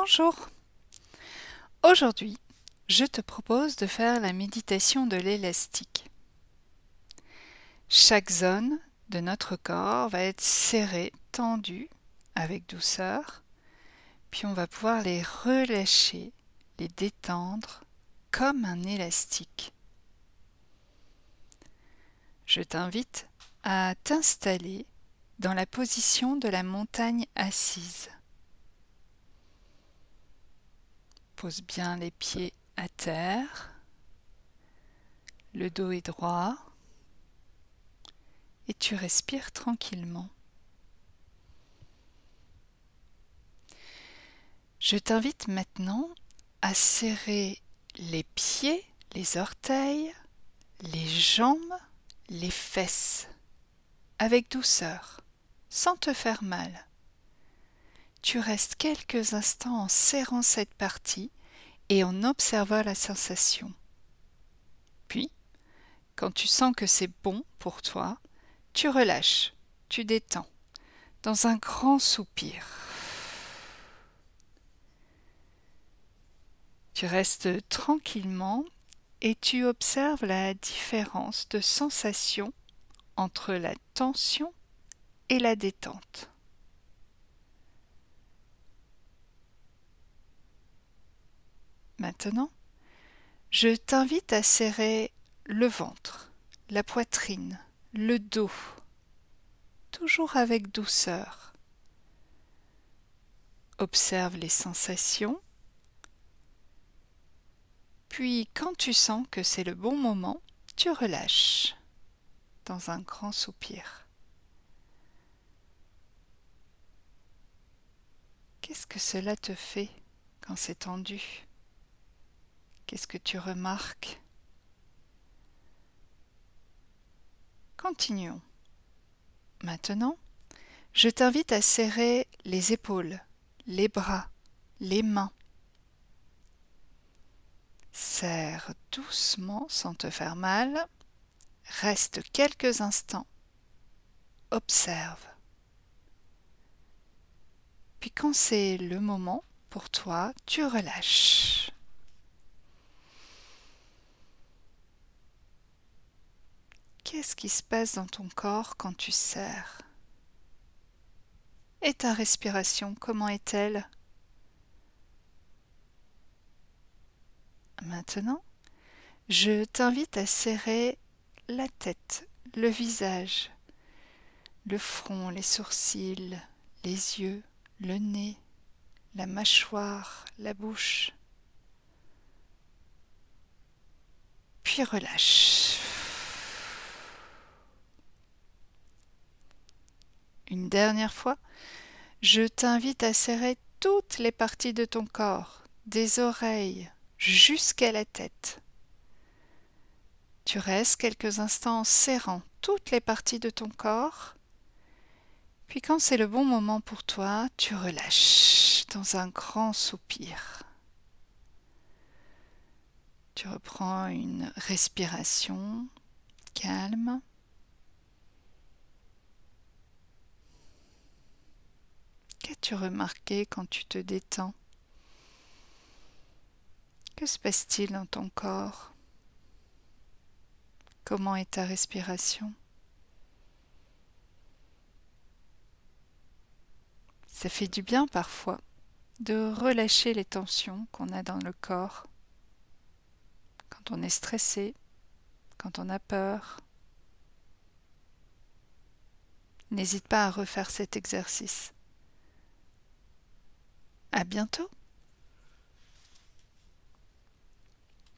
Bonjour. Aujourd'hui, je te propose de faire la méditation de l'élastique. Chaque zone de notre corps va être serrée, tendue, avec douceur, puis on va pouvoir les relâcher, les détendre comme un élastique. Je t'invite à t'installer dans la position de la montagne assise. Pose bien les pieds à terre, le dos est droit et tu respires tranquillement. Je t'invite maintenant à serrer les pieds, les orteils, les jambes, les fesses, avec douceur, sans te faire mal. Tu restes quelques instants en serrant cette partie et en observant la sensation. Puis, quand tu sens que c'est bon pour toi, tu relâches, tu détends, dans un grand soupir. Tu restes tranquillement et tu observes la différence de sensation entre la tension et la détente. Maintenant, je t'invite à serrer le ventre, la poitrine, le dos, toujours avec douceur. Observe les sensations. Puis, quand tu sens que c'est le bon moment, tu relâches dans un grand soupir. Qu'est-ce que cela te fait quand c'est tendu ? Qu'est-ce que tu remarques ? Continuons. Maintenant, je t'invite à serrer les épaules, les bras, les mains. Serre doucement sans te faire mal. Reste quelques instants. Observe. Puis quand c'est le moment pour toi, tu relâches. Qu'est-ce qui se passe dans ton corps quand tu serres ? Et ta respiration, comment est-elle ? Maintenant, je t'invite à serrer la tête, le visage, le front, les sourcils, les yeux, le nez, la mâchoire, la bouche. Puis relâche. Une dernière fois, je t'invite à serrer toutes les parties de ton corps, des oreilles jusqu'à la tête. Tu restes quelques instants en serrant toutes les parties de ton corps. Puis quand c'est le bon moment pour toi, tu relâches dans un grand soupir. Tu reprends une respiration calme. Qu'as-tu remarqué quand tu te détends ? Que se passe-t-il dans ton corps ? Comment est ta respiration ? Ça fait du bien parfois de relâcher les tensions qu'on a dans le corps. Quand on est stressé, quand on a peur. N'hésite pas à refaire cet exercice. À bientôt!